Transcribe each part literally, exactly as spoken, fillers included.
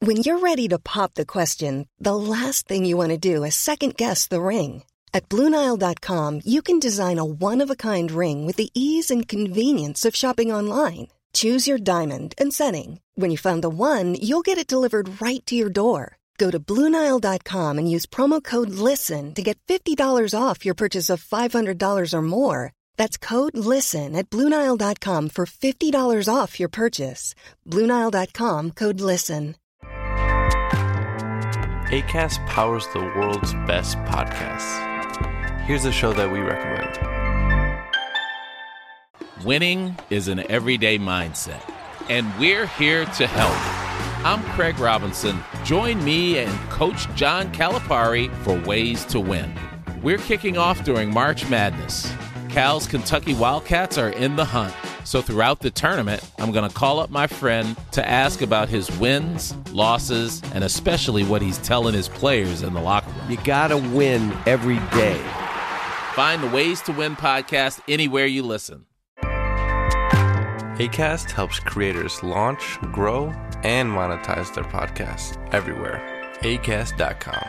When you're ready to pop the question, the last thing you want to do is second-guess the ring. At Blue Nile dot com, you can design a one-of-a-kind ring with the ease and convenience of shopping online. Choose your diamond and setting. When you find the one, you'll get it delivered right to your door. Go to Blue Nile dot com and use promo code LISTEN to get fifty dollars off your purchase of five hundred dollars or more. That's code LISTEN at Blue Nile dot com for fifty dollars off your purchase. Blue Nile dot com, code LISTEN. Acast powers the world's best podcasts. Here's a show that we recommend. Winning is an everyday mindset, and we're here to help. I'm Craig Robinson. Join me and Coach John Calipari for Ways to Win. We're kicking off during March Madness. Cal's Kentucky Wildcats are in the hunt. So throughout the tournament, I'm going to call up my friend to ask about his wins, losses, and especially what he's telling his players in the locker room. You got to win every day. Find the Ways to Win podcast anywhere you listen. Acast helps creators launch, grow, and monetize their podcasts everywhere. Acast dot com.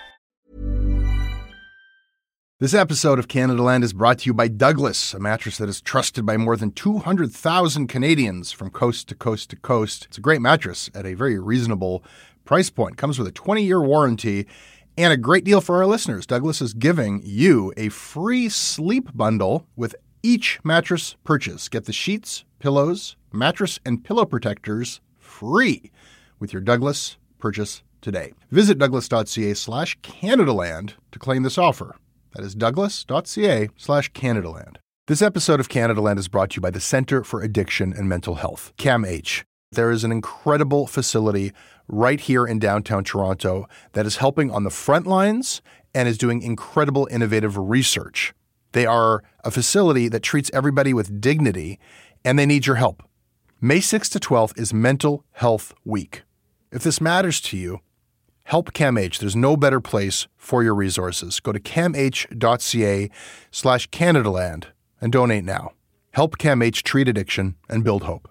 This episode of Canada Land is brought to you by Douglas, a mattress that is trusted by more than two hundred thousand Canadians from coast to coast to coast. It's a great mattress at a very reasonable price point. Comes with a twenty-year warranty and a great deal for our listeners. Douglas is giving you a free sleep bundle with each mattress purchase. Get the sheets, pillows, mattress, and pillow protectors free with your Douglas purchase today. Visit douglas.ca slash Canadaland to claim this offer. That is douglas.ca slash Canadaland. This episode of Canadaland is brought to you by the Centre for Addiction and Mental Health, CAMH. There is an incredible facility right here in downtown Toronto that is helping on the front lines and is doing incredible innovative research. They are a facility that treats everybody with dignity, and they need your help. May sixth to twelfth is Mental Health Week. If this matters to you, help CAMH. There's no better place for your resources. Go to camh.ca slash Canadaland and donate now. Help CAMH treat addiction and build hope.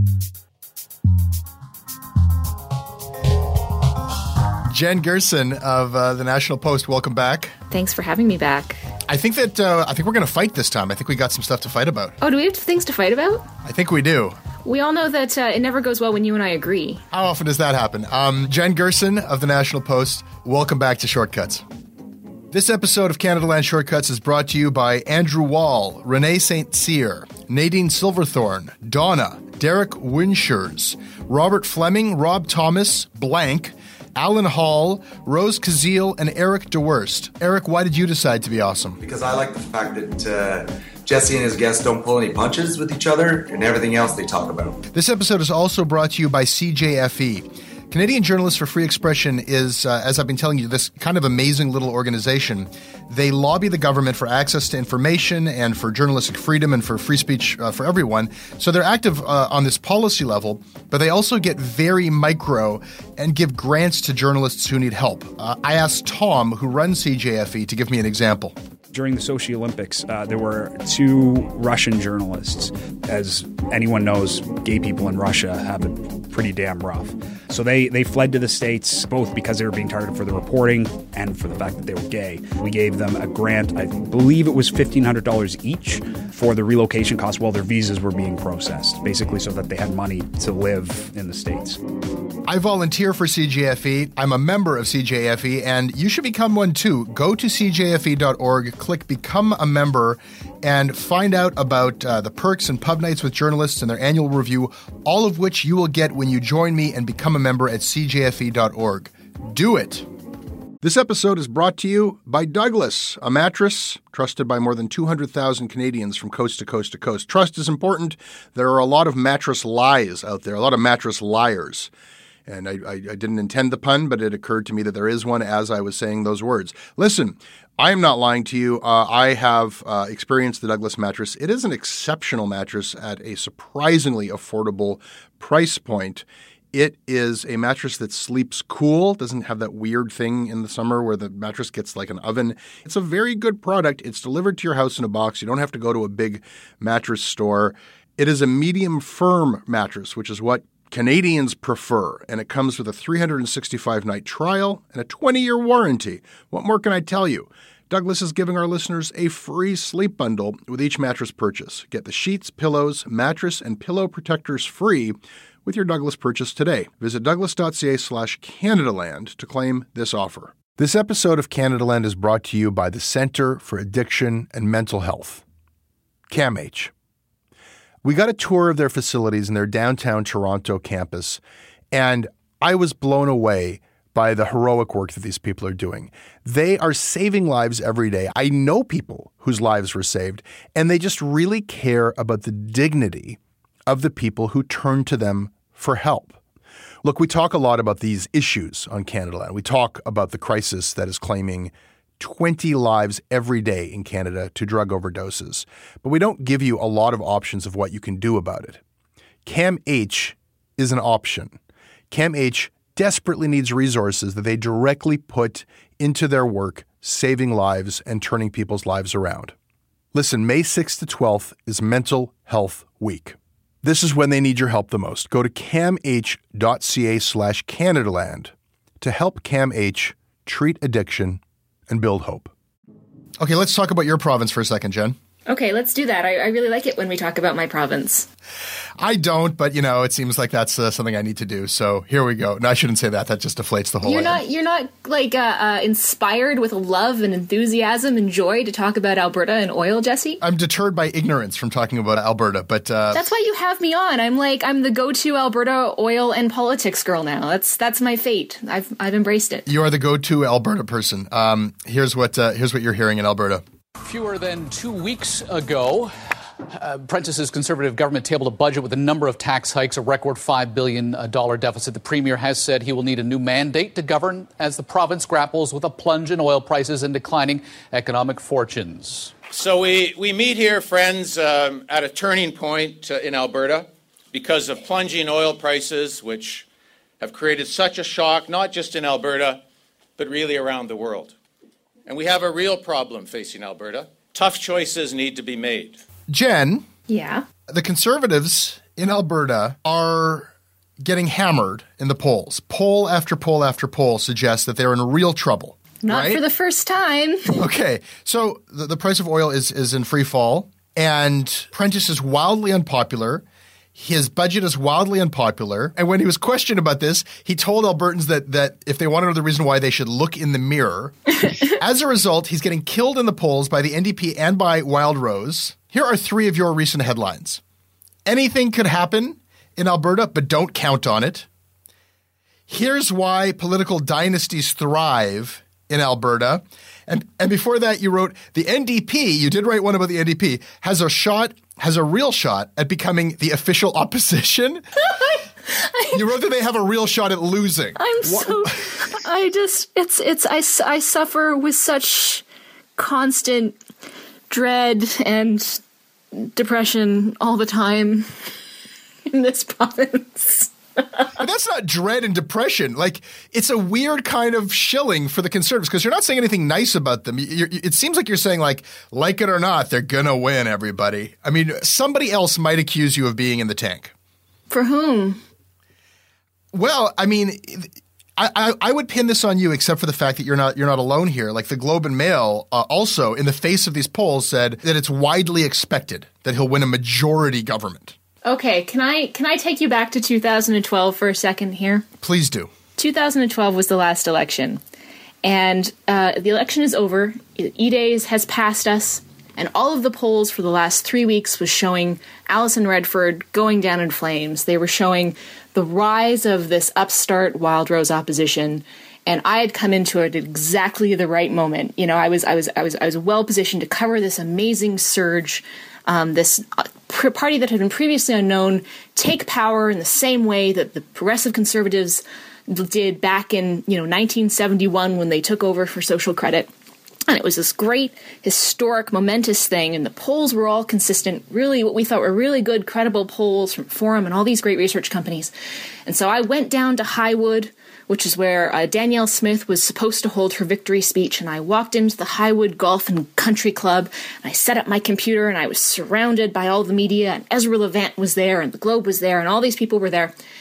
Jen Gerson of uh, the National Post, welcome back. Thanks for having me back. I think that uh, I think we're going to fight this time. I think we got some stuff to fight about. Oh, do we have things to fight about? I think we do. We all know that uh, it never goes well when you and I agree. How often does that happen? Um, Jen Gerson of the National Post, welcome back to Shortcuts. This episode of Canada Land Shortcuts is brought to you by Andrew Wall, Renee Saint Cyr, Nadine Silverthorne, Donna, Derek Winshers, Robert Fleming, Rob Thomas, Blank, Alan Hall, Rose Kazil, and Eric DeWurst. Eric, why did you decide to be awesome? Because I like the fact that uh, Jesse and his guests don't pull any punches with each other and everything else they talk about. This episode is also brought to you by C J F E. Canadian Journalists for Free Expression is, uh, as I've been telling you, this kind of amazing little organization. They lobby the government for access to information and for journalistic freedom and for free speech uh, for everyone. So they're active uh, on this policy level, but they also get very micro and give grants to journalists who need help. Uh, I asked Tom, who runs C J F E, to give me an example. During the Sochi Olympics, uh, there were two Russian journalists. As anyone knows, gay people in Russia have it pretty damn rough. So they, they fled to the States, both because they were being targeted for the reporting and for the fact that they were gay. We gave them a grant, I believe it was fifteen hundred dollars each, for the relocation costs while their visas were being processed, basically so that they had money to live in the States. I volunteer for C J F E. I'm a member of C J F E, and you should become one too. Go to c j f e dot org, click Become a Member, and find out about uh, the perks and pub nights with journalists and their annual review, all of which you will get when you join me and become a member at c j f e dot org. Do it! This episode is brought to you by Douglas, a mattress trusted by more than two hundred thousand Canadians from coast to coast to coast. Trust is important. There are a lot of mattress lies out there, a lot of mattress liars. And I, I, I didn't intend the pun, but it occurred to me that there is one as I was saying those words. Listen, I am not lying to you. Uh, I have uh, experienced the Douglas mattress. It is an exceptional mattress at a surprisingly affordable price point. It is a mattress that sleeps cool, doesn't have that weird thing in the summer where the mattress gets like an oven. It's a very good product. It's delivered to your house in a box. You don't have to go to a big mattress store. It is a medium firm mattress, which is what Canadians prefer, and it comes with a three hundred sixty-five night trial and a twenty-year warranty. What more can I tell you? Douglas is giving our listeners a free sleep bundle with each mattress purchase. Get the sheets, pillows, mattress, and pillow protectors free with your Douglas purchase today. Visit douglas.ca slash Canadaland to claim this offer. This episode of Canadaland is brought to you by the Centre for Addiction and Mental Health, CAMH. We got a tour of their facilities in their downtown Toronto campus, and I was blown away by the heroic work that these people are doing. They are saving lives every day. I know people whose lives were saved, and they just really care about the dignity of the people who turn to them for help. Look, we talk a lot about these issues on Canadaland. We talk about the crisis that is claiming twenty lives every day in Canada to drug overdoses, but we don't give you a lot of options of what you can do about it. CAMH is an option. CAMH desperately needs resources that they directly put into their work, saving lives and turning people's lives around. Listen, May sixth to twelfth is Mental Health Week. This is when they need your help the most. Go to camh.ca slash Canadaland to help CAMH treat addiction and build hope. Okay, let's talk about your province for a second, Jen. Okay, let's do that. I, I really like it when we talk about my province. I don't, but, you know, it seems like that's uh, something I need to do. So here we go. No, I shouldn't say that. That just deflates the whole You're item. not, you're not like, uh, uh, inspired with love and enthusiasm and joy to talk about Alberta and oil, Jesse? I'm deterred by ignorance from talking about Alberta, but... Uh, that's why you have me on. I'm like, I'm the go-to Alberta oil and politics girl now. That's that's my fate. I've I've embraced it. You are the go-to Alberta person. Um, here's what uh, here's what you're hearing in Alberta. Fewer than two weeks ago, uh, Prentice's Conservative government tabled a budget with a number of tax hikes, a record five billion dollars deficit. The Premier has said he will need a new mandate to govern as the province grapples with a plunge in oil prices and declining economic fortunes. So we, we meet here, friends, um, at a turning point uh, in Alberta because of plunging oil prices, which have created such a shock, not just in Alberta, but really around the world. And we have a real problem facing Alberta. Tough choices need to be made. Jen? Yeah? The Conservatives in Alberta are getting hammered in the polls. Poll after poll after poll suggests that they're in real trouble. Not right? for the first time. Okay, so the, the price of oil is, is in free fall, and Prentice is wildly unpopular. His budget is wildly unpopular. And when he was questioned about this, he told Albertans that that if they want to know the reason why, they should look in the mirror. As a result, he's getting killed in the polls by the N D P and by Wildrose. Here are three of your recent headlines. Anything could happen in Alberta, but don't count on it. Here's why political dynasties thrive in Alberta. And and before that, you wrote, the N D P, you did write one about the N D P, has a shot, has a real shot at becoming the official opposition. You wrote that they have a real shot at losing. I'm what? so, I just, it's, it's, I, I suffer with such constant dread and depression all the time in this province. But that's not dread and depression. Like, it's a weird kind of shilling for the Conservatives because you're not saying anything nice about them. You're, it seems like you're saying, like, like it or not, they're going to win, everybody. I mean, somebody else might accuse you of being in the tank. For whom? Well, I mean, I, I, I would pin this on you, except for the fact that you're not you're not alone here. Like, the Globe and Mail uh, also, in the face of these polls, said that it's widely expected that he'll win a majority government. Okay, can I can I take you back to two thousand twelve for a second here? Please do. two thousand twelve was the last election, and uh, the election is over. E-Days has passed us, and all of the polls for the last three weeks was showing Alison Redford going down in flames. They were showing the rise of this upstart Wildrose opposition, and I had come into it at exactly the right moment. You know, I was I was I was I was well positioned to cover this amazing surge. Um, this party that had been previously unknown take power in the same way that the progressive Conservatives did back in, you know, nineteen seventy-one when they took over for Social Credit. And it was this great, historic, momentous thing, and the polls were all consistent, really what we thought were really good, credible polls from Forum and all these great research companies. And so I went down to Highwood, which is where uh, Danielle Smith was supposed to hold her victory speech, and I walked into the Highwood Golf and Country Club, and I set up my computer, and I was surrounded by all the media, and Ezra Levant was there, and the Globe was there, and all these people were there.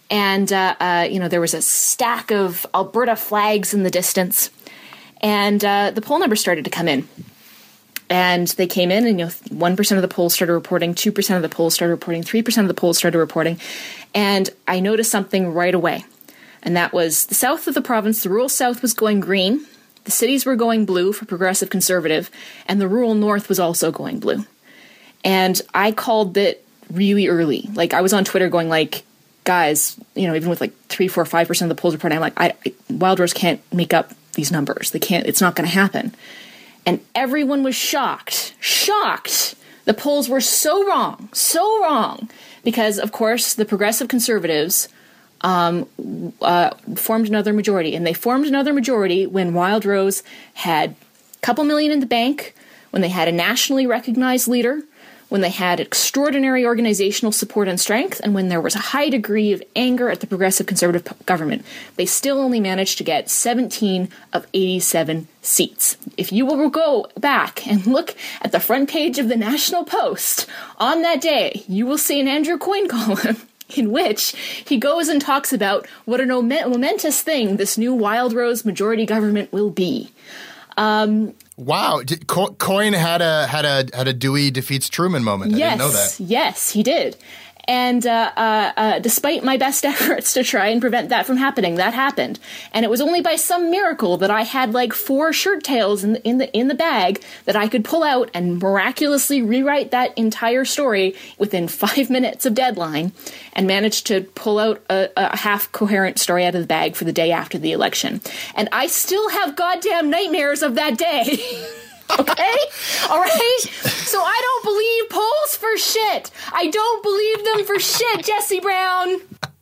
And, uh, uh, you know, there was a stack of Alberta flags in the distance. And uh, the poll numbers started to come in. And they came in and, you know, one percent of the polls started reporting, two percent of the polls started reporting, three percent of the polls started reporting. And I noticed something right away. And that was the south of the province, the rural south was going green. The cities were going blue for Progressive Conservative. And the rural north was also going blue. And I called it really early. Like, I was on Twitter going like, guys, you know, even with like three, four, five percent of the polls reporting, I'm like, I, I, Wild Rose can't make up these numbers. They can't, it's not going to happen. And everyone was shocked, shocked. The polls were so wrong, so wrong. Because, of course, the Progressive Conservatives um, uh, formed another majority. And they formed another majority when Wild Rose had a couple million in the bank, when they had a nationally recognized leader, when they had extraordinary organizational support and strength, and when there was a high degree of anger at the Progressive Conservative p- government. They still only managed to get seventeen of eighty-seven seats. If you will go back and look at the front page of the National Post on that day, you will see an Andrew Coyne column in which he goes and talks about what a momentous thing this new Wild Rose majority government will be. Um... Wow, did, Co- Coyne had a had a had a Dewey defeats Truman moment. I yes, didn't know that. Yes, he did. And uh, uh, uh, despite my best efforts to try and prevent that from happening, that happened. And it was only by some miracle that I had like four shirt tails in the, in the in the bag that I could pull out and miraculously rewrite that entire story within five minutes of deadline, and managed to pull out a, a half coherent story out of the bag for the day after the election. And I still have goddamn nightmares of that day. Okay? All right? So I don't believe polls for shit. I don't believe them for shit, Jesse Brown.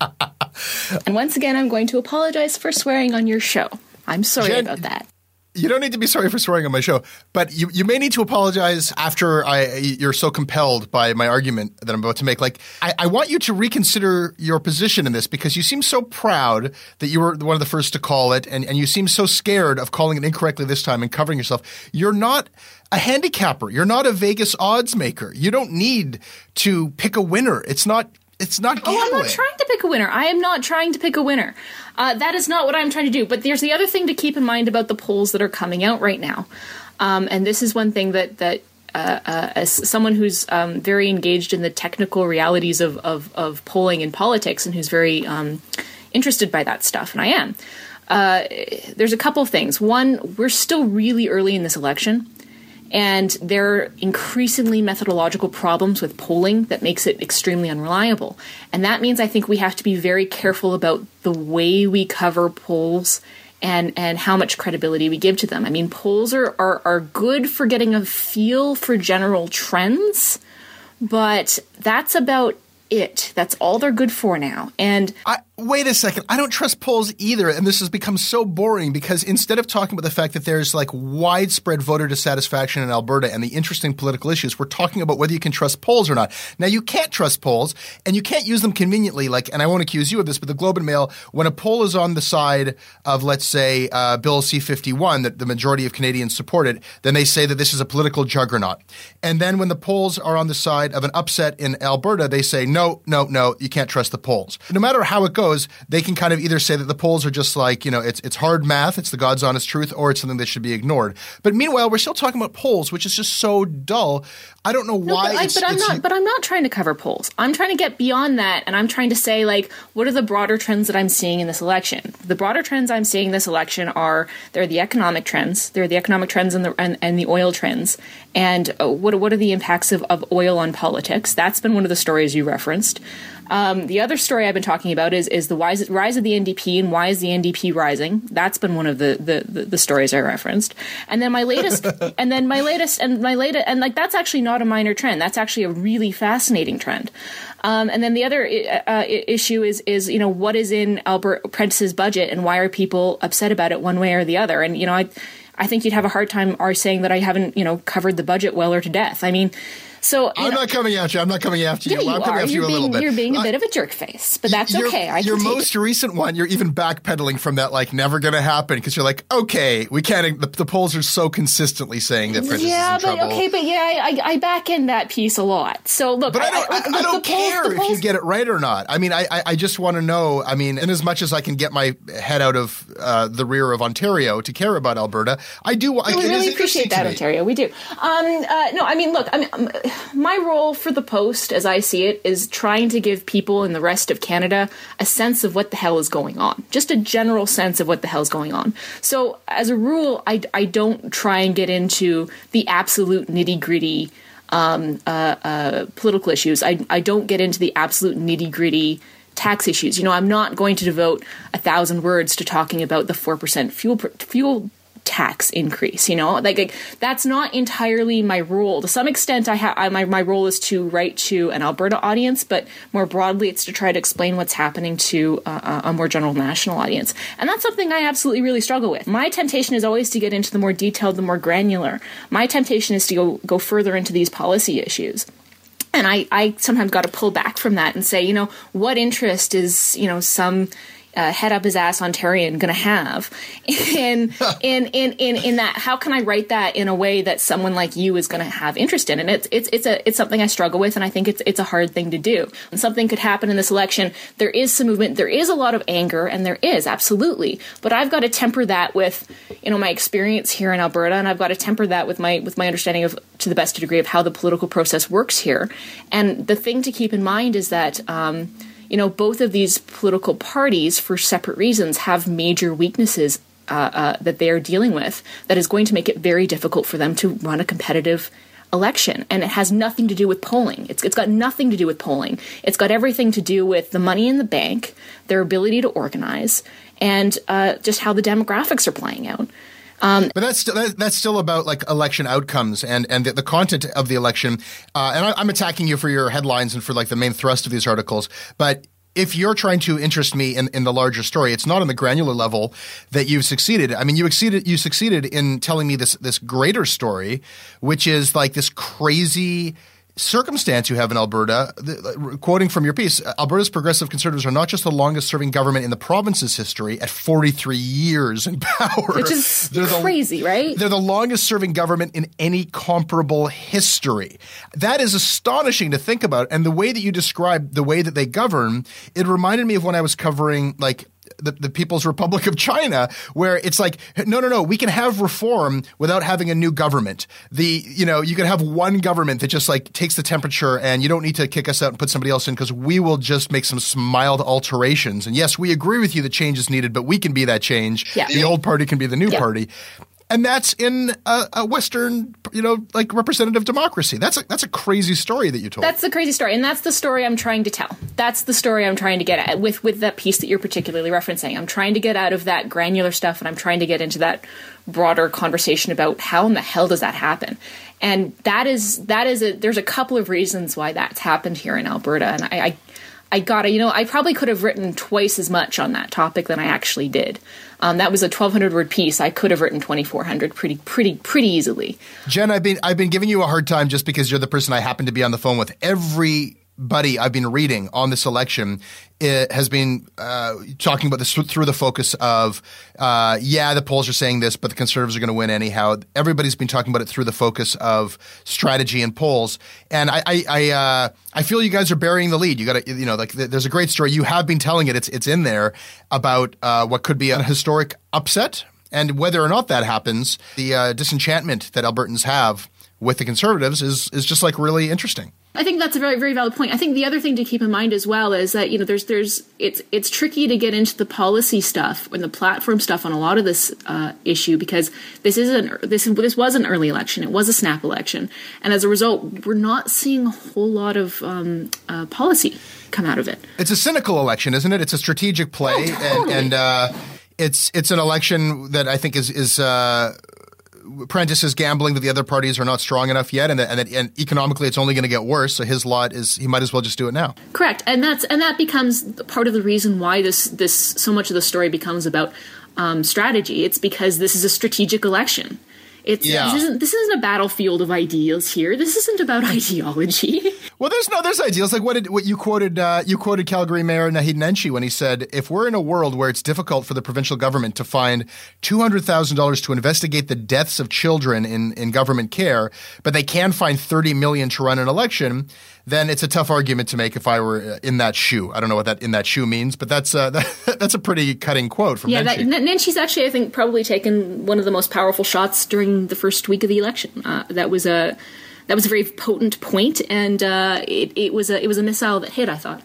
And once again, I'm going to apologize for swearing on your show. I'm sorry Jen, about that. You don't need to be sorry for swearing on my show, but you, you may need to apologize after I you're so compelled by my argument that I'm about to make. Like, I, I want you to reconsider your position in this, because you seem so proud that you were one of the first to call it, and, and you seem so scared of calling it incorrectly this time and covering yourself. You're not a handicapper. You're not a Vegas odds maker. You don't need to pick a winner. It's not It's not gambling. Oh, I'm not trying to pick a winner. I am not trying to pick a winner. Uh, that is not what I'm trying to do. But there's the other thing to keep in mind about the polls that are coming out right now. Um, and this is one thing that, that uh, uh, as someone who's um, very engaged in the technical realities of, of, of polling and politics, and who's very um, interested by that stuff, and I am, uh, there's a couple of things. One, we're still really early in this election. And there are increasingly methodological problems with polling that makes it extremely unreliable. And that means I think we have to be very careful about the way we cover polls and, and how much credibility we give to them. I mean, polls are, are, are good for getting a feel for general trends, but that's about it. That's all they're good for now. And I, wait a second. I don't trust polls either. And this has become so boring, because instead of talking about the fact that there's like widespread voter dissatisfaction in Alberta and the interesting political issues, we're talking about whether you can trust polls or not. Now, you can't trust polls, and you can't use them conveniently. Like, and I won't accuse you of this, but the Globe and Mail, when a poll is on the side of, let's say, uh, Bill C fifty-one, that the majority of Canadians support it, then they say that this is a political juggernaut. And then when the polls are on the side of an upset in Alberta, they say, no, no, no, you can't trust the polls. No matter how it goes, they can kind of either say that the polls are just like, you know, it's it's hard math, it's the God's honest truth, or it's something that should be ignored. But meanwhile, we're still talking about polls, which is just so dull. I don't know no, why. But, I, it's, but I'm it's, not. But I'm not trying to cover polls. I'm trying to get beyond that, and I'm trying to say, like, what are the broader trends that I'm seeing in this election? The broader trends I'm seeing in this election are they're the economic trends, they're the economic trends and the and, and the oil trends, and uh, what what are the impacts of, of oil on politics? That's been one of the stories you referenced. Um, the other story I've been talking about is is the rise, rise of the N D P, and why is the N D P rising? That's been one of the, the, the, the stories I referenced. And then my latest, and then my latest, and my latest, and like that's actually not a minor trend. That's actually a really fascinating trend. Um, and then the other uh, issue is is you know what is in Albert Prentice's budget, and why are people upset about it one way or the other? And you know I I think you'd have a hard time are saying that I haven't you know covered the budget well or to death. I mean. So I'm know, not coming after you. I'm not coming after you. Yeah, you I'm coming are. after You're you a being, little bit. You're being a uh, bit of a jerk face, but that's your, okay. I your can take most it. recent one, you're even backpedaling from that, like never going to happen, because you're like, okay, we can't. The, the polls are so consistently saying that Prentice yeah, is in but trouble. okay, but yeah, I, I back in that piece a lot. So look, But I don't, I, I, I, I don't the care polls, the if polls, you get it right or not. I mean, I, I, I just want to know. I mean, in as much as I can get my head out of uh, the rear of Ontario to care about Alberta, I do. No, I, we it really is appreciate that, to me. Ontario. We do. Um, uh, no, I mean, look, I mean, um, my role for the Post, as I see it, is trying to give people in the rest of Canada a sense of what the hell is going on, just a general sense of what the hell is going on. So, as a rule, I, I don't try and get into the absolute nitty gritty um, uh, uh, political issues. I, I don't get into the absolute nitty gritty tax issues. You know, I'm not going to devote a thousand words to talking about the four percent fuel fuel tax increase. You know, like, like that's not entirely my role. To some extent, I have my my role is to write to an Alberta audience, but more broadly, it's to try to explain what's happening to uh, a more general national audience, and that's something I absolutely really struggle with. My temptation is always to get into the more detailed, the more granular. My temptation is to go go further into these policy issues. And I, I sometimes got to pull back from that and say, you know, what interest is, you know, some uh, head up his ass Ontarian going to have in, in, in, in, in that? How can I write that in a way that someone like you is going to have interest in? And it's, it's, it's a, it's something I struggle with. And I think it's, it's a hard thing to do. And something could happen in this election. There is some movement. There is a lot of anger, and there is absolutely. But I've got to temper that with, you know, my experience here in Alberta. And I've got to temper that with my, with my understanding of, to the best degree, of how the political process works here. And the thing to keep in mind is that, um, you know, both of these political parties, for separate reasons, have major weaknesses uh, uh, that they are dealing with that is going to make it very difficult for them to run a competitive election. And it has nothing to do with polling. It's, it's got nothing to do with polling. It's got everything to do with the money in the bank, their ability to organize, and uh, just how the demographics are playing out. Um, but that's that, that's still about like election outcomes and and the, the content of the election. Uh, and I, I'm attacking you for your headlines and for like the main thrust of these articles. But if you're trying to interest me in, in the larger story, it's not on the granular level that you've succeeded. I mean, you succeeded you succeeded in telling me this this greater story, which is like this crazy circumstance you have in Alberta. The, quoting from your piece, Alberta's Progressive Conservatives are not just the longest serving government in the province's history at forty-three years in power. Which is they're crazy, the, right? They're the longest serving government in any comparable history. That is astonishing to think about. And the way that you describe the way that they govern, it reminded me of when I was covering like The, the People's Republic of China, where it's like, no, no, no, we can have reform without having a new government. The, you know, you can have one government that just like takes the temperature and you don't need to kick us out and put somebody else in because we will just make some mild alterations. And yes, we agree with you that change is needed, but we can be that change. Yeah. The old party can be the new yeah. party. And that's in a, a Western, you know, like representative democracy. That's a, that's a crazy story that you told. That's the crazy story. And that's the story I'm trying to tell. That's the story I'm trying to get at with, with that piece that you're particularly referencing. I'm trying to get out of that granular stuff, and I'm trying to get into that broader conversation about how in the hell does that happen? And that is, that is a, there's a couple of reasons why that's happened here in Alberta. And I, I I gotta, you know, I probably could have written twice as much on that topic than I actually did. Um, that was a twelve hundred word piece. I could have written twenty-four hundred pretty, pretty, pretty easily. Jen, I've been I've been giving you a hard time just because you're the person I happen to be on the phone with. Everybody I've been reading on this election it has been uh, talking about this through the focus of, uh, yeah, the polls are saying this, but the Conservatives are going to win anyhow. Everybody's been talking about it through the focus of strategy and polls. And I, I, I, uh, I feel you guys are burying the lead. You got to, you know, like there's a great story. You have been telling it. It's, it's in there about uh, what could be a historic upset. And whether or not that happens, the uh, disenchantment that Albertans have with the Conservatives is is just like really interesting. I think that's a very, very valid point. I think the other thing to keep in mind as well is that, you know, there's, there's, it's, it's tricky to get into the policy stuff and the platform stuff on a lot of this uh, issue because this isn't, this, this was an early election. It was a snap election. And as a result, we're not seeing a whole lot of um, uh, policy come out of it. It's a cynical election, isn't it? It's a strategic play. Oh, totally. And, and uh, it's, it's an election that I think is, is, uh, Prentice is gambling that the other parties are not strong enough yet, and that, and, that, and economically it's only going to get worse. So his lot is he might as well just do it now. Correct, and that's and that becomes part of the reason why this this so much of the story becomes about um, strategy. It's because this is a strategic election. It's Yeah. this isn't this isn't a battlefield of ideals here. This isn't about ideology. Well, there's no there's ideals like what did what you quoted uh, you quoted Calgary Mayor Naheed Nenshi when he said, if we're in a world where it's difficult for the provincial government to find two hundred thousand dollars to investigate the deaths of children in, in government care, but they can find thirty million dollars to run an election, then it's a tough argument to make if I were in that shoe. I don't know what that in that shoe means, but that's uh, that, that's a pretty cutting quote from yeah, Nenshi. that, Nenshi's actually, I think, probably taken one of the most powerful shots during the first week of the election. Uh, that was a that was a very potent point, and uh, it, it was a it was a missile that hit, I thought.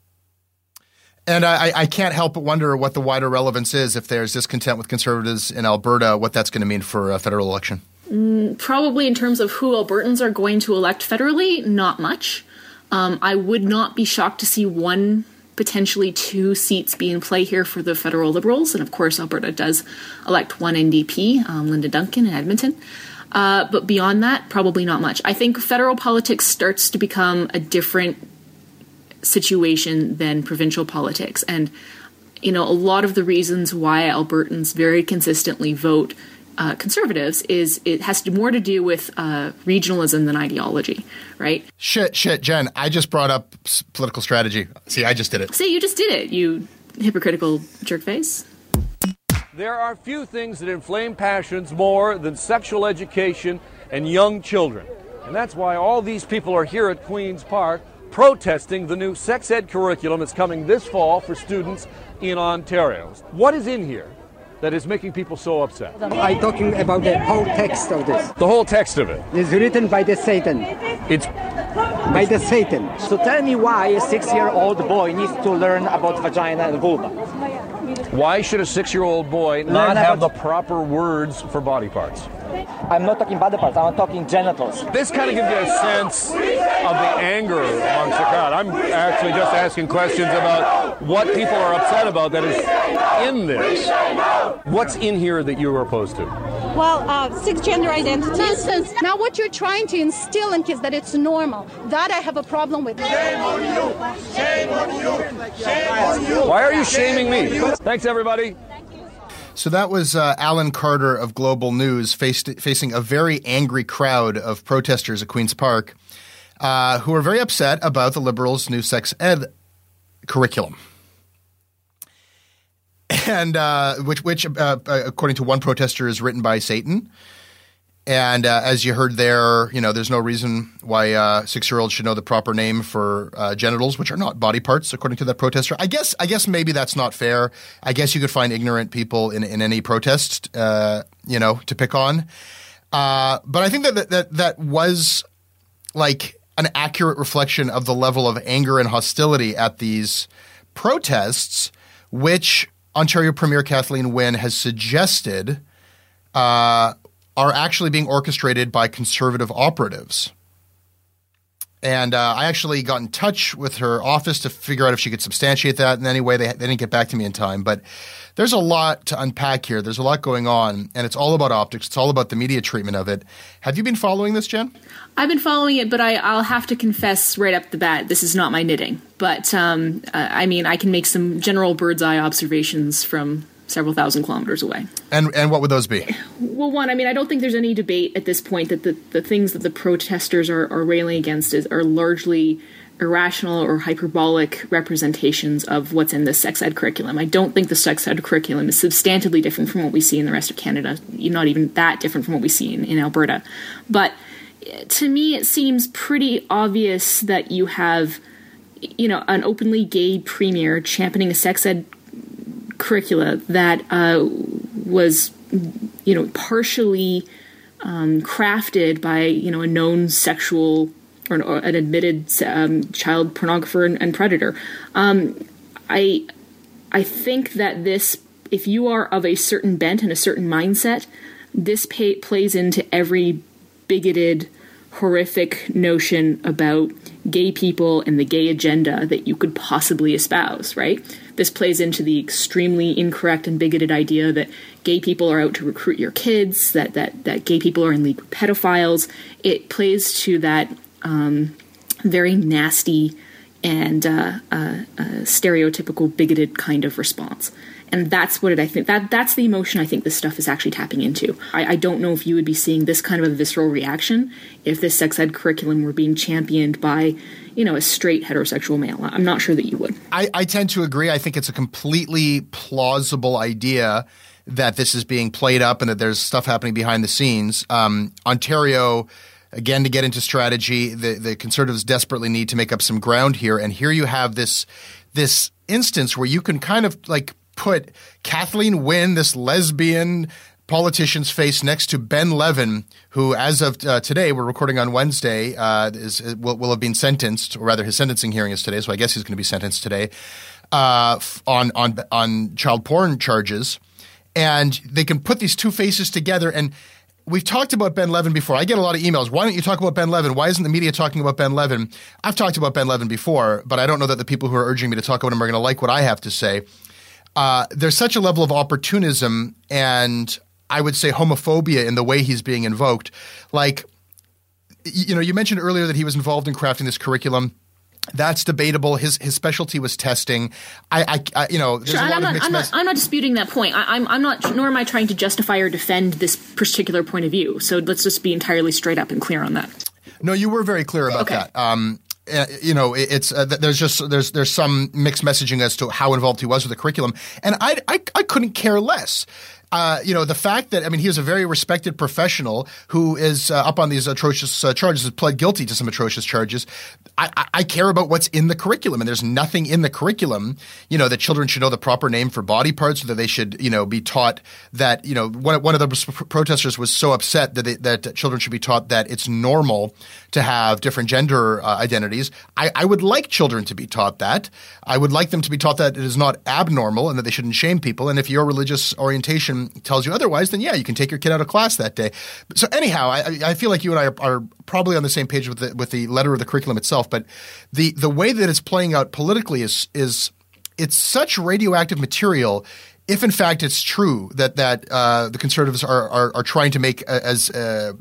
And I, I can't help but wonder what the wider relevance is if there's discontent with Conservatives in Alberta, what that's going to mean for a federal election. Mm, probably in terms of who Albertans are going to elect federally, not much. Um, I would not be shocked to see one, potentially two seats be in play here for the federal Liberals. And of course, Alberta does elect one N D P, um, Linda Duncan in Edmonton. Uh, but beyond that, probably not much. I think federal politics starts to become a different situation than provincial politics. And, you know, a lot of the reasons why Albertans very consistently vote uh, Conservatives is it has to, more to do with uh, regionalism than ideology, right? Shit, shit, Jen, I just brought up s- political strategy. See, I just did it. See, you just did it, you hypocritical jerkface. There are few things that inflame passions more than sexual education and young children. And that's why all these people are here at Queen's Park protesting the new sex ed curriculum that's coming this fall for students in Ontario. What is in here that is making people so upset? I'm talking about the whole text of this. The whole text of it? It's written by the Satan. It's by the Satan. So tell me why a six-year-old boy needs to learn about vagina and vulva. Why should a six-year-old boy not have the proper words for body parts? I'm not talking body parts, I'm talking genitals. This kind of gives you a sense of the anger amongst the crowd. I'm actually just asking questions about what people are upset about that is in this. What's in here that you are opposed to? Well, uh, six gender identities. Nonsense. Now what you're trying to instill in kids that it's normal, that I have a problem with. Shame on you! Shame on you! Shame on you! Why are you shaming me? Thanks, everybody. So that was uh, Alan Carter of Global News faced, facing a very angry crowd of protesters at Queen's Park uh, who are very upset about the Liberals' new sex ed curriculum. And uh, which, which uh, according to one protester, is written by Satan. And uh, as you heard there, you know, there's no reason why uh, six-year-olds should know the proper name for uh, genitals, which are not body parts, according to that protester. I guess, I guess maybe that's not fair. I guess you could find ignorant people in, in any protest, uh, you know, to pick on. Uh, but I think that, that that was like an accurate reflection of the level of anger and hostility at these protests, which Ontario Premier Kathleen Wynne has suggested uh, are actually being orchestrated by Conservative operatives. And uh, I actually got in touch with her office to figure out if she could substantiate that in any way. They, they didn't get back to me in time. But there's a lot to unpack here. There's a lot going on, and it's all about optics. It's all about the media treatment of it. Have you been following this, Jen? I've been following it, but I, I'll have to confess right up the bat, this is not my knitting. But, um, uh, I mean, I can make some general bird's eye observations from several thousand kilometers away. And and what would those be? Well, one, I mean, I don't think there's any debate at this point that the, the things that the protesters are, are railing against is, are largely irrational or hyperbolic representations of what's in the sex ed curriculum. I don't think the sex ed curriculum is substantively different from what we see in the rest of Canada, not even that different from what we see in, in Alberta. But to me, it seems pretty obvious that you have, you know, an openly gay premier championing a sex ed curricula that uh, was, you know, partially um, crafted by, you know, a known sexual or an, or an admitted um, child pornographer and, and predator. Um, I, I think that this, if you are of a certain bent and a certain mindset, this pay, plays into every bigoted, horrific notion about gay people and the gay agenda that you could possibly espouse, right? This plays into the extremely incorrect and bigoted idea that gay people are out to recruit your kids, that that, that gay people are in league with pedophiles. It plays to that um, very nasty and uh, uh, uh, stereotypical bigoted kind of response. And that's what it, I think that that's the emotion I think this stuff is actually tapping into. I, I don't know if you would be seeing this kind of a visceral reaction if this sex ed curriculum were being championed by, you know, a straight heterosexual male. I'm not sure that you would. I, I tend to agree. I think it's a completely plausible idea that this is being played up and that there's stuff happening behind the scenes. Um, Ontario, again, to get into strategy, the, the Conservatives desperately need to make up some ground here. And here you have this this instance where you can kind of like put Kathleen Wynne, this lesbian politician's face, next to Ben Levin, who, as of uh, today, we're recording on Wednesday, uh, is will, will have been sentenced, or rather, his sentencing hearing is today, so I guess he's going to be sentenced today uh, on on on child porn charges. And they can put these two faces together. And we've talked about Ben Levin before. I get a lot of emails. Why don't you talk about Ben Levin? Why isn't the media talking about Ben Levin? I've talked about Ben Levin before, but I don't know that the people who are urging me to talk about him are going to like what I have to say. Uh, there's such a level of opportunism and I would say homophobia in the way he's being invoked. Like, you know, you mentioned earlier that he was involved in crafting this curriculum. That's debatable. His his specialty was testing. I, I, I you know, there's sure, a lot I'm of not, mixed I'm, messages. not, I'm not disputing that point. I, I'm I'm not, nor am I trying to justify or defend this particular point of view. So let's just be entirely straight up and clear on that. No, you were very clear about okay. that. Um, Uh, you know, it's uh, there's just there's there's some mixed messaging as to how involved he was with the curriculum, and I I, I couldn't care less. Uh, you know, the fact that, I mean, he was a very respected professional who is uh, up on these atrocious uh, charges, has pled guilty to some atrocious charges. I, I, I care about what's in the curriculum, and there's nothing in the curriculum, you know, that children should know the proper name for body parts, or that they should, you know, be taught that, you know, one, one of the protesters was so upset that they, that children should be taught that it's normal to have different gender uh, identities. I, I would like children to be taught that. I would like them to be taught that it is not abnormal and that they shouldn't shame people. And if your religious orientation tells you otherwise, then yeah, you can take your kid out of class that day. So anyhow, I, I feel like you and I are, are probably on the same page with the with the letter of the curriculum itself. But the the way that it's playing out politically is is it's such radioactive material. If in fact it's true that that uh, the Conservatives are, are are trying to make as uh,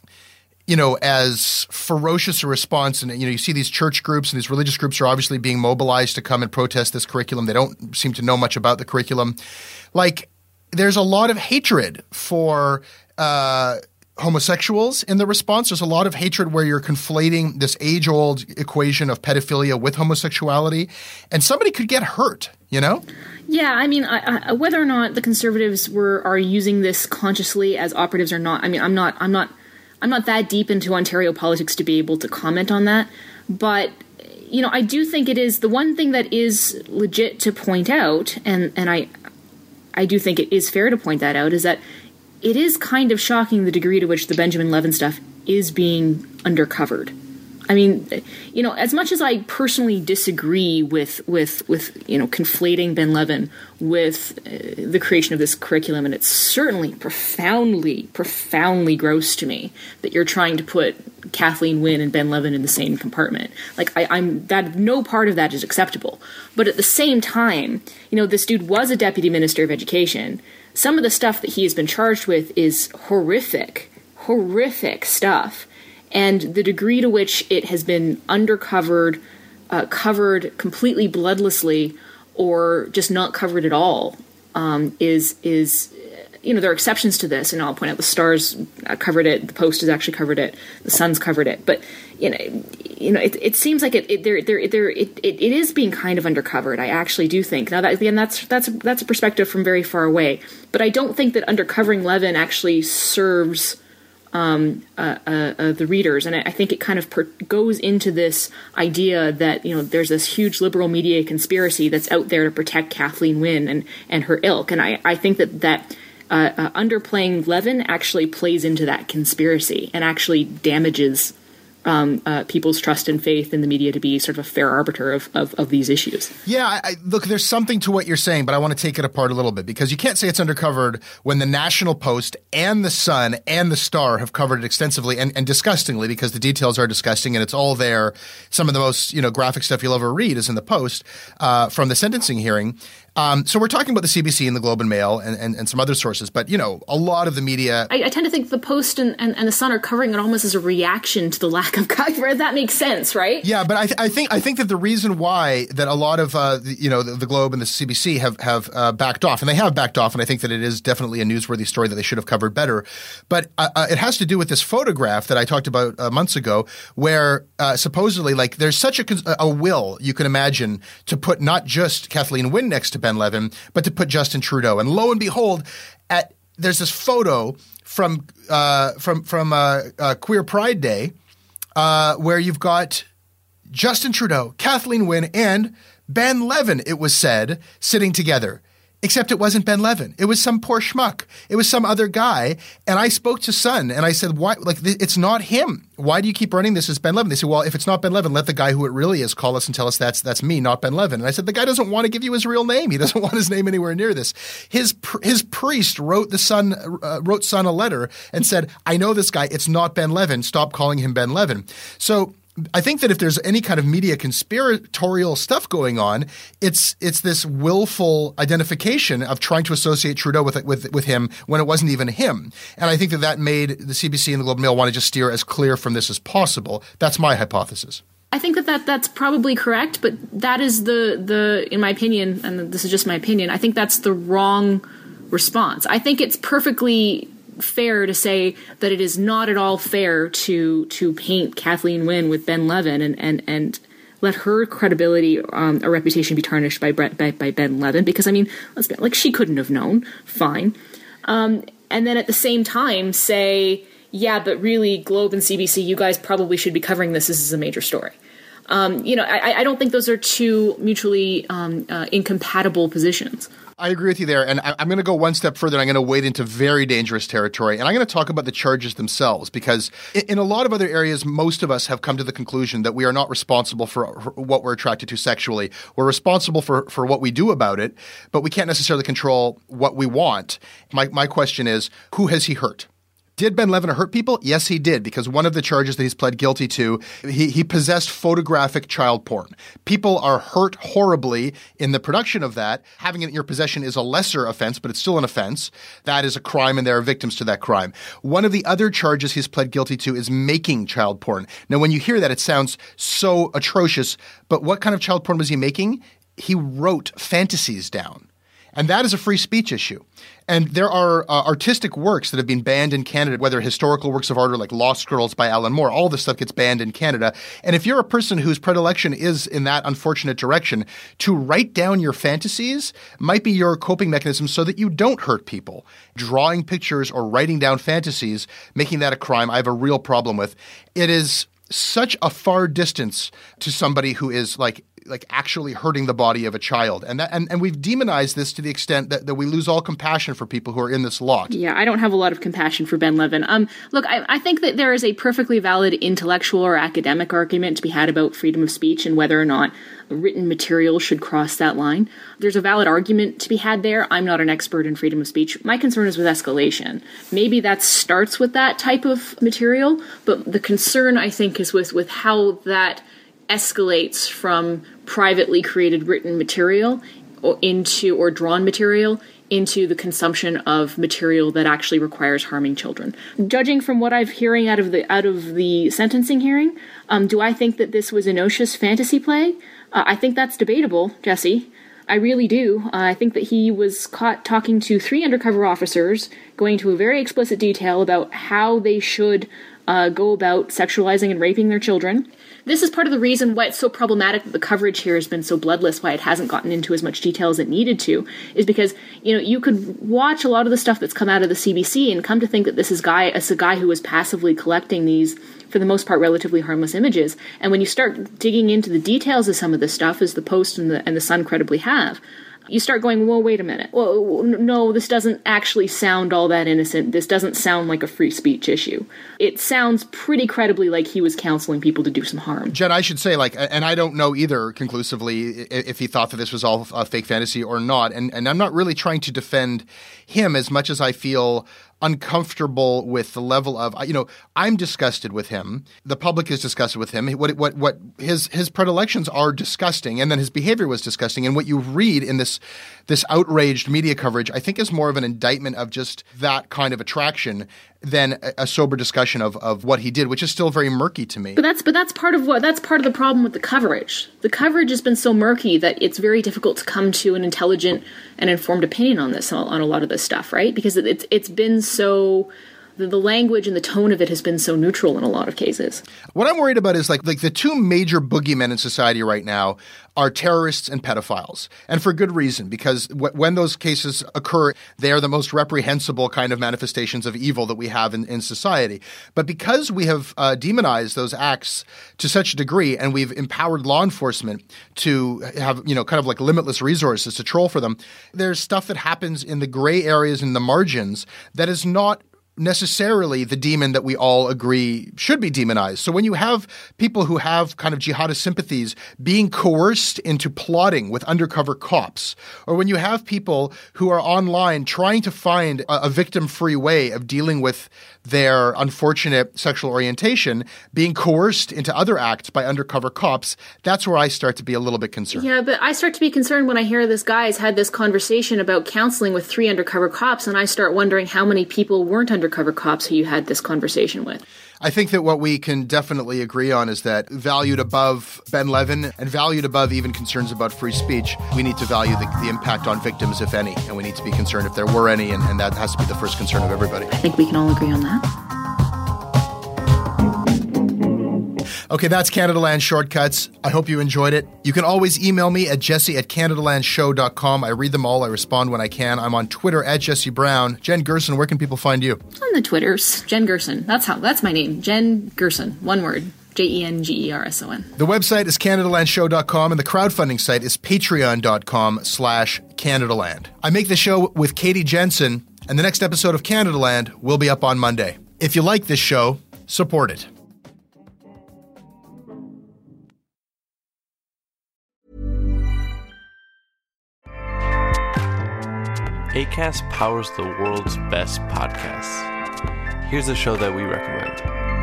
you know, as ferocious a response, and you know, you see these church groups and these religious groups are obviously being mobilized to come and protest this curriculum. They don't seem to know much about the curriculum. Like, there's a lot of hatred for uh, homosexuals in the response. There's a lot of hatred where you're conflating this age-old equation of pedophilia with homosexuality, and somebody could get hurt, you know? Yeah, I mean, I, I, whether or not the Conservatives were are using this consciously as operatives or not, I mean, I'm not, I'm not, I'm not that deep into Ontario politics to be able to comment on that. But you know, I do think it is the one thing that is legit to point out, and and I. I do think it is fair to point that out, is that it is kind of shocking the degree to which the Benjamin Levin stuff is being undercovered. I mean, you know, as much as I personally disagree with with with you know conflating Ben Levin with uh, the creation of this curriculum, and it's certainly profoundly, profoundly gross to me that you're trying to put Kathleen Wynne and Ben Levin in the same compartment. Like, I, I'm that no part of that is acceptable. But at the same time, you know, this dude was a deputy minister of education. Some of the stuff that he has been charged with is horrific, horrific stuff. And the degree to which it has been undercovered, uh, covered completely bloodlessly, or just not covered at all, um, is is you know, there are exceptions to this, and I'll point out the Stars covered it, the Post has actually covered it, the Sun's covered it, but you know, you know, it, it seems like it, it there there there it, it it is being kind of undercovered. I actually do think now that again that's that's that's a perspective from very far away, but I don't think that undercovering Levin actually serves. Um, uh, uh, uh, the readers, and I, I think it kind of per- goes into this idea that you know there's this huge liberal media conspiracy that's out there to protect Kathleen Wynne and and her ilk, and I, I think that that uh, uh, underplaying Levin actually plays into that conspiracy and actually damages um, uh, people's trust and faith in the media to be sort of a fair arbiter of of, of these issues. Yeah, I, I, look, there's something to what you're saying, but I want to take it apart a little bit, because you can't say it's undercovered when the National Post and the Sun and the Star have covered it extensively and, and disgustingly, because the details are disgusting and it's all there. Some of the most, you know, graphic stuff you'll ever read is in the Post uh, from the sentencing hearing. Um, so we're talking about the C B C and the Globe and Mail and, and, and some other sources, but, you know, a lot of the media... I, I tend to think the Post and, and, and the Sun are covering it almost as a reaction to the lack of coverage. That makes sense, right? Yeah, but I, th- I think I think that the reason why that a lot of, uh, the, you know, the, the Globe and the C B C have, have uh, backed off, and they have backed off, and I think that it is definitely a newsworthy story that they should have covered better, but uh, uh, it has to do with this photograph that I talked about uh, months ago where uh, supposedly, like, there's such a, a will, you can imagine, to put not just Kathleen Wynne next to Ben Levin, but to put Justin Trudeau. And lo and behold, at there's this photo from uh, from from uh, uh, Queer Pride Day uh, where you've got Justin Trudeau, Kathleen Wynne, and Ben Levin, it was said, sitting together. Except it wasn't Ben Levin. It was some poor schmuck. It was some other guy. And I spoke to Sun and I said, "Why? Like, th- it's not him. Why do you keep running this as Ben Levin?" They said, "Well, if it's not Ben Levin, let the guy who it really is call us and tell us that's that's me, not Ben Levin." And I said, "The guy doesn't want to give you his real name. He doesn't want his name anywhere near this." His pr- his priest wrote the Sun uh, wrote Sun a letter and said, "I know this guy. It's not Ben Levin. Stop calling him Ben Levin." So I think that if there's any kind of media conspiratorial stuff going on, it's it's this willful identification of trying to associate Trudeau with with with him when it wasn't even him. And I think that that made the C B C and the Globe and Mail want to just steer as clear from this as possible. That's my hypothesis. I think that, that that's probably correct, but that is the, the in my opinion, and this is just my opinion, I think that's the wrong response. I think it's perfectly fair to say that it is not at all fair to to paint Kathleen Wynne with Ben Levin and and, and let her credibility um, or reputation be tarnished by, by by Ben Levin, because I mean, let's be like, she couldn't have known. Fine, um, and then at the same time say, yeah, but really, Globe and C B C, you guys probably should be covering this. This is a major story. Um, you know, I, I don't think those are two mutually um, uh, incompatible positions. I agree with you there, and I'm going to go one step further, and I'm going to wade into very dangerous territory, and I'm going to talk about the charges themselves, because in a lot of other areas, most of us have come to the conclusion that we are not responsible for what we're attracted to sexually. We're responsible for, for what we do about it, but we can't necessarily control what we want. My, my question is, who has he hurt? Did Ben Levin hurt people? Yes, he did, because one of the charges that he's pled guilty to, he, he possessed photographic child porn. People are hurt horribly in the production of that. Having it in your possession is a lesser offense, but it's still an offense. That is a crime, and there are victims to that crime. One of the other charges he's pled guilty to is making child porn. Now, when you hear that, it sounds so atrocious, but what kind of child porn was he making? He wrote fantasies down. And that is a free speech issue. And there are uh, artistic works that have been banned in Canada, whether historical works of art or like Lost Girls by Alan Moore. All this stuff gets banned in Canada. And if you're a person whose predilection is in that unfortunate direction, to write down your fantasies might be your coping mechanism so that you don't hurt people. Drawing pictures or writing down fantasies, making that a crime, I have a real problem with. It is such a far distance to somebody who is like like actually hurting the body of a child. And that, and, and we've demonized this to the extent that, that we lose all compassion for people who are in this lot. Yeah, I don't have a lot of compassion for Ben Levin. Um, look, I, I think that there is a perfectly valid intellectual or academic argument to be had about freedom of speech and whether or not written material should cross that line. There's a valid argument to be had there. I'm not an expert in freedom of speech. My concern is with escalation. Maybe that starts with that type of material, but the concern, I think, is with, with how that escalates from privately created written material or into or drawn material into the consumption of material that actually requires harming children. Judging from what I'm hearing out of the out of the sentencing hearing, um, do I think that this was Ignatius fantasy play? Uh, I think that's debatable, Jesse. I really do. Uh, I think that he was caught talking to three undercover officers, going into a very explicit detail about how they should uh, go about sexualizing and raping their children. This is part of the reason why it's so problematic that the coverage here has been so bloodless, why it hasn't gotten into as much detail as it needed to, is because, you know, you could watch a lot of the stuff that's come out of the C B C and come to think that this is guy, as a guy who was passively collecting these, for the most part, relatively harmless images. And when you start digging into the details of some of this stuff, as the Post and the, and the Sun credibly have, you start going, well, wait a minute. Well, no, this doesn't actually sound all that innocent. This doesn't sound like a free speech issue. It sounds pretty credibly like he was counseling people to do some harm. Jen, I should say, like, and I don't know either conclusively if he thought that this was all a fake fantasy or not. And, and I'm not really trying to defend him as much as I feel uncomfortable with the level of, you know, I'm disgusted with him. The public is disgusted with him. What what what his his predilections are disgusting, and then his behavior was disgusting. And what you read in this this outraged media coverage, I think, is more of an indictment of just that kind of attraction than a, a sober discussion of of what he did, which is still very murky to me. But that's but that's part of what that's part of the problem with the coverage. The coverage has been so murky that it's very difficult to come to an intelligent and informed opinion on this on a lot of this stuff, right? Because it's it's been so the, the language and the tone of it has been so neutral in a lot of cases. What I'm worried about is like like the two major boogeymen in society right now are terrorists and pedophiles, and for good reason, because w- when those cases occur, they are the most reprehensible kind of manifestations of evil that we have in, in society. But because we have uh, demonized those acts to such a degree, and we've empowered law enforcement to have, you know, kind of like limitless resources to troll for them, there's stuff that happens in the gray areas and the margins that is not necessarily the demon that we all agree should be demonized. So when you have people who have kind of jihadist sympathies being coerced into plotting with undercover cops, or when you have people who are online trying to find a, a victim-free way of dealing with their unfortunate sexual orientation, being coerced into other acts by undercover cops, that's where I start to be a little bit concerned. Yeah, but I start to be concerned when I hear this guy has had this conversation about counseling with three undercover cops, and I start wondering how many people weren't undercover cops who you had this conversation with. I think that what we can definitely agree on is that valued above Ben Levin and valued above even concerns about free speech, we need to value the, the impact on victims, if any, and we need to be concerned if there were any, and, and that has to be the first concern of everybody. I think we can all agree on that. Okay, that's Canadaland Shortcuts. I hope you enjoyed it. You can always email me at jesse at canadalandshow dot com. I read them all. I respond when I can. I'm on Twitter at Jesse Brown. Jen Gerson, where can people find you? On the Twitters, Jen Gerson. That's how. That's my name, Jen Gerson. One word. J E N G E R S O N. The website is canadalandshow dot com, and the crowdfunding site is patreon dot com slash Canadaland. I make the show with Katie Jensen, and the next episode of Canadaland will be up on Monday. If you like this show, support it. Acast powers the world's best podcasts. Here's a show that we recommend.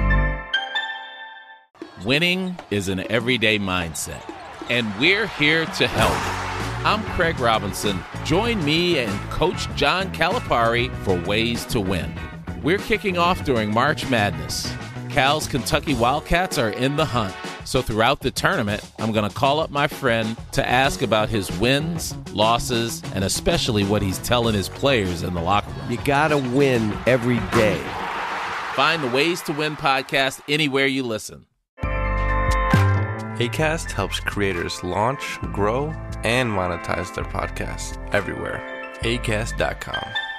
Winning is an everyday mindset, and we're here to help. I'm Craig Robinson. Join me and Coach John Calipari for Ways to Win. We're kicking off during March Madness. Cal's Kentucky Wildcats are in the hunt. So throughout the tournament, I'm going to call up my friend to ask about his wins, losses, and especially what he's telling his players in the locker room. You got to win every day. Find the Ways to Win podcast anywhere you listen. Acast helps creators launch, grow, and monetize their podcasts everywhere. acast dot com.